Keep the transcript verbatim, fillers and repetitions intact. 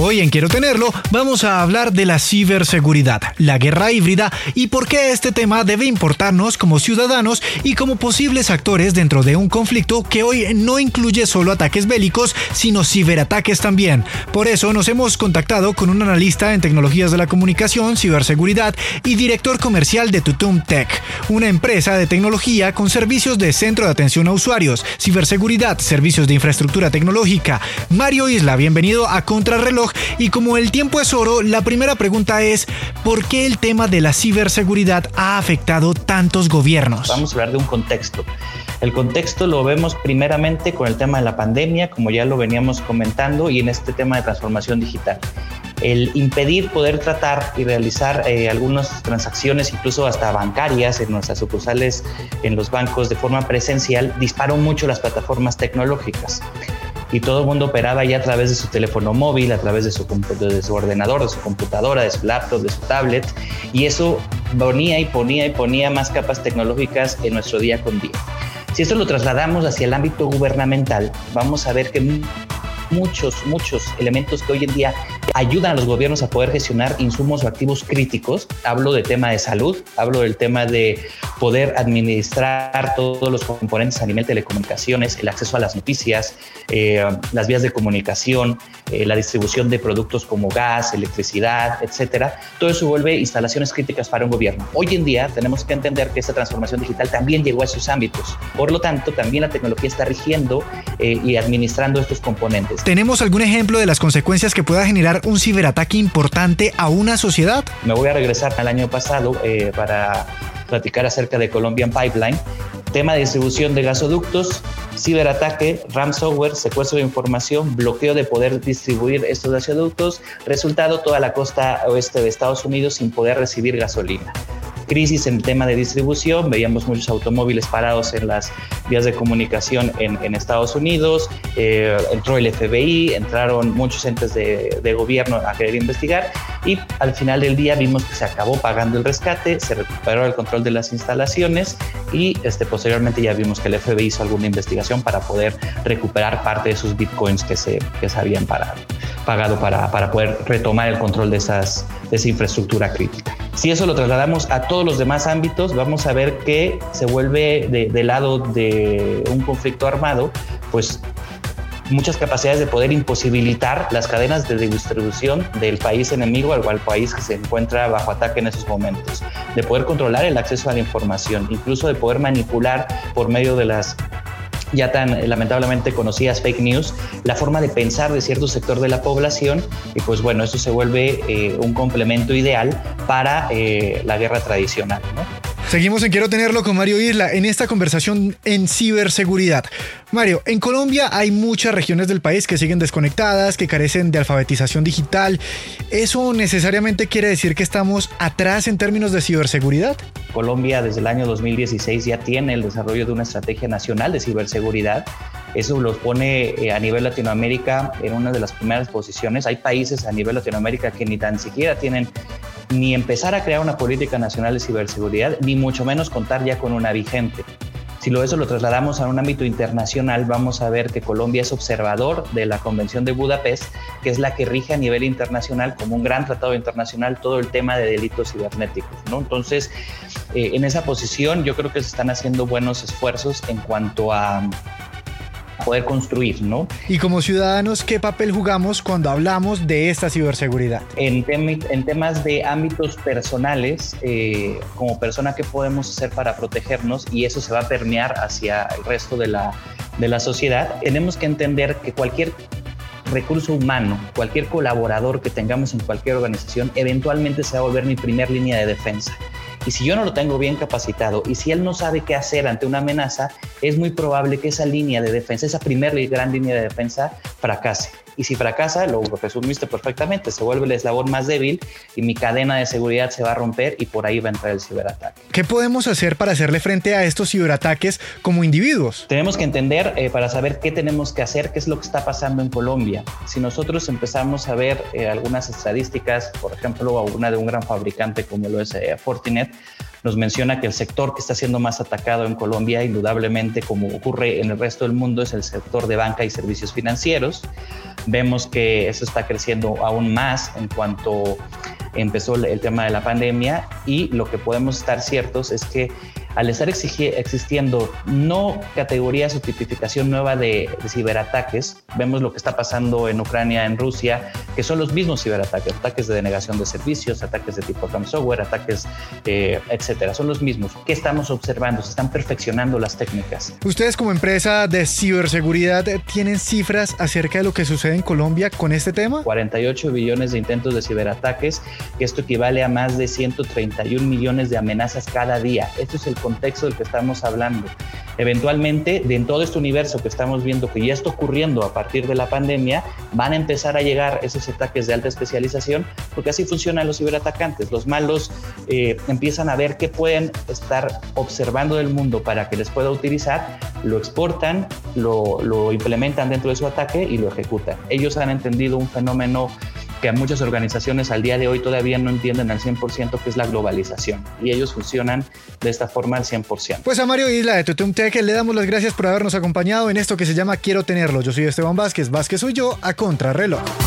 Hoy en Quiero Tenerlo vamos a hablar de la ciberseguridad, la guerra híbrida y por qué este tema debe importarnos como ciudadanos y como posibles actores dentro de un conflicto que hoy no incluye solo ataques bélicos, sino ciberataques también. Por eso nos hemos contactado con un analista en tecnologías de la comunicación, ciberseguridad y director comercial de Tutum Tech, una empresa de tecnología con servicios de centro de atención a usuarios, ciberseguridad, servicios de infraestructura tecnológica. Mario Isla, bienvenido a Contrarreloj. Y como el tiempo es oro, la primera pregunta es: ¿por qué el tema de la ciberseguridad ha afectado tantos gobiernos? Vamos a hablar de un contexto. El contexto lo vemos primeramente con el tema de la pandemia, como ya lo veníamos comentando, y en este tema de transformación digital. El impedir poder tratar y realizar eh, algunas transacciones, incluso hasta bancarias, en nuestras sucursales, en los bancos de forma presencial, disparó mucho las plataformas tecnológicas. Y todo el mundo operaba ya a través de su teléfono móvil, a través de su, de su ordenador, de su computadora, de su laptop, de su tablet, y eso ponía y ponía y ponía más capas tecnológicas en nuestro día con día. Si esto lo trasladamos hacia el ámbito gubernamental, vamos a ver que muchos, muchos elementos que hoy en día ayudan a los gobiernos a poder gestionar insumos o activos críticos. Hablo del tema de salud, hablo del tema de poder administrar todos los componentes a nivel de telecomunicaciones, el acceso a las noticias, eh, las vías de comunicación, eh, la distribución de productos como gas, electricidad, etcétera. Todo eso vuelve instalaciones críticas para un gobierno. Hoy en día tenemos que entender que esta transformación digital también llegó a esos ámbitos. Por lo tanto, también la tecnología está rigiendo eh, y administrando estos componentes. ¿Tenemos algún ejemplo de las consecuencias que pueda generar un ciberataque importante a una sociedad? Me voy a regresar al año pasado eh, para platicar acerca de Colombian Pipeline. Tema de distribución de gasoductos, ciberataque, ransomware, secuestro de información, bloqueo de poder distribuir estos gasoductos. Resultado, toda la costa oeste de Estados Unidos sin poder recibir gasolina. Crisis en el tema de distribución, veíamos muchos automóviles parados en las vías de comunicación en, en Estados Unidos, eh, entró el F B I, entraron muchos entes de, de gobierno a querer investigar y al final del día vimos que se acabó pagando el rescate, se recuperó el control de las instalaciones y este, posteriormente ya vimos que el F B I hizo alguna investigación para poder recuperar parte de sus bitcoins que se, que se habían parado, pagado para, para poder retomar el control de, esas, de esa infraestructura crítica. Si eso lo trasladamos a todos los demás ámbitos, vamos a ver que se vuelve de, de lado de un conflicto armado, pues muchas capacidades de poder imposibilitar las cadenas de distribución del país enemigo al, al país que se encuentra bajo ataque en esos momentos, de poder controlar el acceso a la información, incluso de poder manipular por medio de las ya tan lamentablemente conocidas fake news, la forma de pensar de cierto sector de la población y pues bueno, eso se vuelve eh, un complemento ideal para eh, la guerra tradicional, ¿no? Seguimos en Quiero Tenerlo con Mario Isla en esta conversación en ciberseguridad. Mario, en Colombia hay muchas regiones del país que siguen desconectadas, que carecen de alfabetización digital. ¿Eso necesariamente quiere decir que estamos atrás en términos de ciberseguridad? Colombia desde el año dos mil dieciséis ya tiene el desarrollo de una estrategia nacional de ciberseguridad. Eso los pone eh, a nivel Latinoamérica en una de las primeras posiciones. Hay países a nivel Latinoamérica que ni tan siquiera tienen ni empezar a crear una política nacional de ciberseguridad, ni mucho menos contar ya con una vigente. Si lo eso lo trasladamos a un ámbito internacional, vamos a ver que Colombia es observador de la Convención de Budapest, que es la que rige a nivel internacional como un gran tratado internacional todo el tema de delitos cibernéticos, ¿no? Entonces, eh, en esa posición yo creo que se están haciendo buenos esfuerzos en cuanto a poder construir, ¿no? Y como ciudadanos, ¿qué papel jugamos cuando hablamos de esta ciberseguridad? En, tem- en temas de ámbitos personales, eh, como persona, ¿qué podemos hacer para protegernos? Y eso se va a permear hacia el resto de la, de la sociedad. Tenemos que entender que cualquier recurso humano, cualquier colaborador que tengamos en cualquier organización, eventualmente se va a volver mi primer línea de defensa. Y si yo no lo tengo bien capacitado y si él no sabe qué hacer ante una amenaza, es muy probable que esa línea de defensa, esa primera gran línea de defensa, fracase. Y si fracasa, lo resumiste perfectamente, se vuelve el eslabón más débil y mi cadena de seguridad se va a romper y por ahí va a entrar el ciberataque. ¿Qué podemos hacer para hacerle frente a estos ciberataques como individuos? Tenemos que entender eh, para saber qué tenemos que hacer, qué es lo que está pasando en Colombia. Si nosotros empezamos a ver eh, algunas estadísticas, por ejemplo, una de un gran fabricante como lo es eh, Fortinet, nos menciona que el sector que está siendo más atacado en Colombia, indudablemente, como ocurre en el resto del mundo, es el sector de banca y servicios financieros. Vemos que eso está creciendo aún más en cuanto empezó el tema de la pandemia, y lo que podemos estar ciertos es que al estar existiendo no categorías o tipificación nueva de, de ciberataques, vemos lo que está pasando en Ucrania, en Rusia, que son los mismos ciberataques, ataques de denegación de servicios, ataques de tipo ransomware, ataques, eh, etcétera, son los mismos. ¿Qué estamos observando? Se están perfeccionando las técnicas. Ustedes como empresa de ciberseguridad, ¿tienen cifras acerca de lo que sucede en Colombia con este tema? cuarenta y ocho billones de intentos de ciberataques, que esto equivale a más de ciento treinta y un millones de amenazas cada día. Esto es el contexto del que estamos hablando. Eventualmente, de en todo este universo que estamos viendo que ya está ocurriendo a partir de la pandemia, van a empezar a llegar esos ataques de alta especialización, porque así funcionan los ciberatacantes. Los malos eh, empiezan a ver qué pueden estar observando del mundo para que les pueda utilizar, lo exportan, lo, lo implementan dentro de su ataque y lo ejecutan. Ellos han entendido un fenómeno que a muchas organizaciones al día de hoy todavía no entienden al cien por ciento, que es la globalización, y ellos funcionan de esta forma al cien por ciento. Pues a Mario Isla de Tutum Tech le damos las gracias por habernos acompañado en esto que se llama Quiero Tenerlo. Yo soy Esteban Vázquez, Vázquez soy yo, a Contrarreloj.